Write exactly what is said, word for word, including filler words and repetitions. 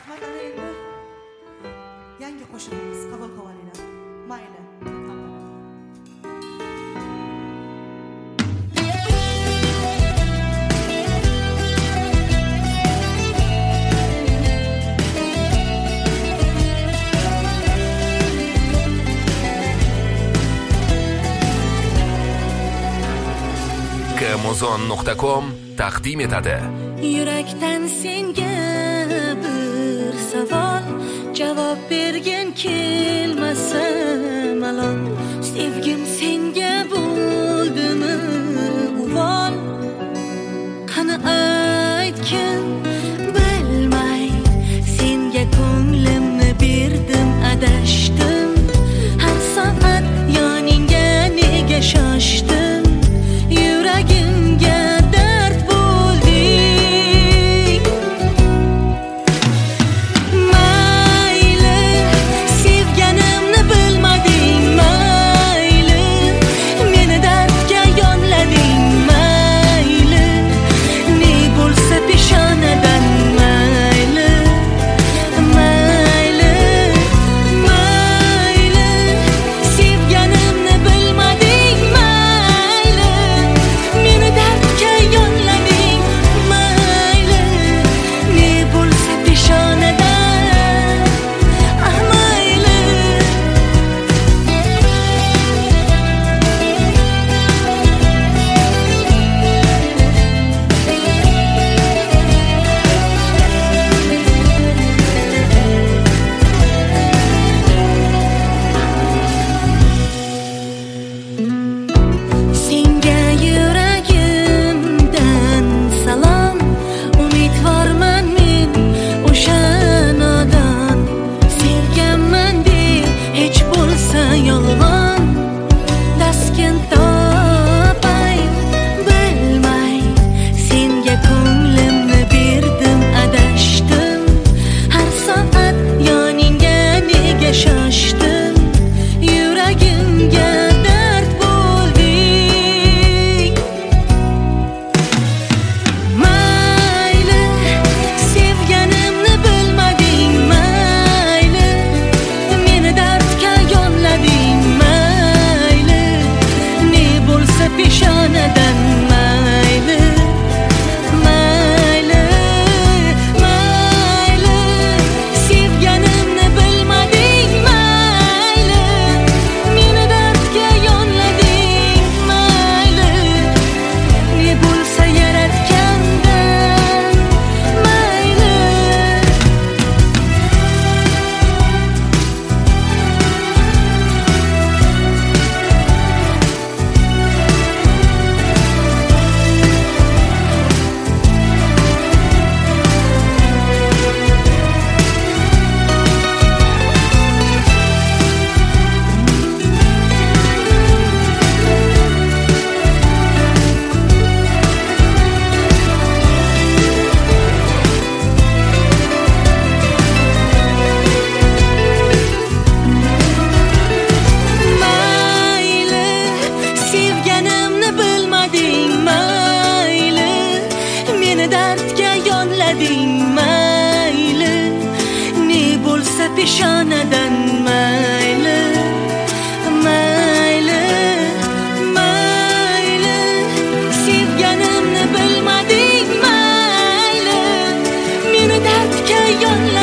Rahmat, ana endi yangi qo'shiqimiz qabul qilinglar. Mayli. amazon nuqta com taqdim etadi. Yurakdan senga bir savol, javob bergin kelmasa malol. Sevgim senga bo'ldimi uvol? Qani aytgin bilmay, senga ko'nglimni berdim, adashdim. Har soat yoningga nega shoshdim? Yuragimga dard bo'lding. Mayli, sevganimni bilmading. Mayli, meni dardga yonlading. Mayli, ne bo'lsa peshonadan. Mayli, mayli, mayli, sevganimni bilmading. Mayli, meni dardga yonlading. Mayli, ne bo'lsa peshonadan. Ah, mayli. Senga yuragimdan salom, umidvorman men o'sha nodon. Sevganman deb hech bo'lsa yolg'on, daskin topay bilmay, senga ko'nglimni berdim, adashdim. Har soat yoningga nega shoshdim? Yuragimga dard bo'lding. Mayli, sevganimni bilmading. Mayli, meni dardga yonlading. Mayli, ne bo'lsa peshonadan. Mayli, mayli, mayli, sevganimni bilmading. Mayli, meni dardga yonlading. Mayli, ne bo'lsa yaratgandan. Mayli. Mayli, sevganimni bilmading. Mayli, meni dardga yonlading. Mayli, ne bo'lsa peshonadan. Mayli, mayli, mayli, sevganimni bilmading. Mayli, meni dardga yonlading.